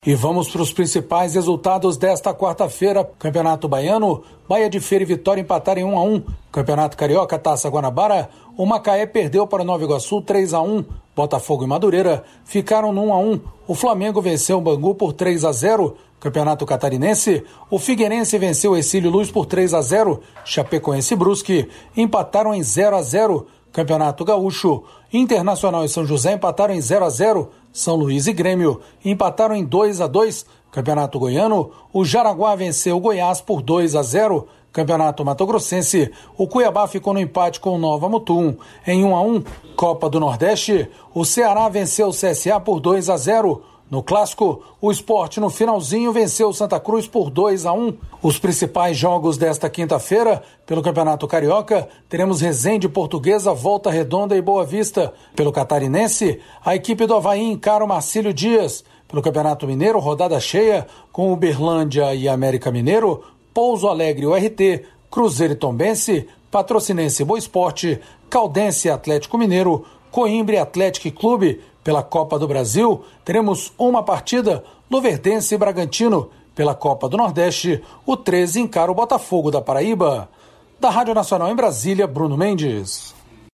E vamos para os principais resultados desta quarta-feira. Campeonato Baiano, Bahia de Feira e Vitória empataram em 1-1. Campeonato Carioca, Taça Guanabara, o Macaé perdeu para o Nova Iguaçu 3-1. Botafogo e Madureira ficaram no 1-1. O Flamengo venceu o Bangu por 3-0. Campeonato Catarinense, o Figueirense venceu o Ercílio Luz por 3-0. Chapecoense e Brusque empataram em 0-0. Campeonato Gaúcho, Internacional e São José empataram em 0-0. São Luís e Grêmio empataram em 2-2. Campeonato Goiano, o Jaraguá venceu o Goiás por 2-0. Campeonato Mato Grossense, o Cuiabá ficou no empate com o Nova Mutum em 1-1. Copa do Nordeste, o Ceará venceu o CSA por 2-0. No Clássico, o Sport no finalzinho venceu o Santa Cruz por 2-1. Os principais jogos desta quinta-feira, pelo Campeonato Carioca, teremos Resende, Portuguesa, Volta Redonda e Boa Vista. Pelo Catarinense, a equipe do Avaí encara o Marcílio Dias. Pelo Campeonato Mineiro, rodada cheia, com Uberlândia e América Mineiro, Pouso Alegre e URT, Cruzeiro e Tombense, Patrocinense e Boa Esporte, Caldense e Atlético Mineiro, Coimbra e Atlético Clube. Pela Copa do Brasil, teremos uma partida, Luverdense e Bragantino. Pela Copa do Nordeste, o 13 encara o Botafogo da Paraíba. Da Rádio Nacional em Brasília, Bruno Mendes.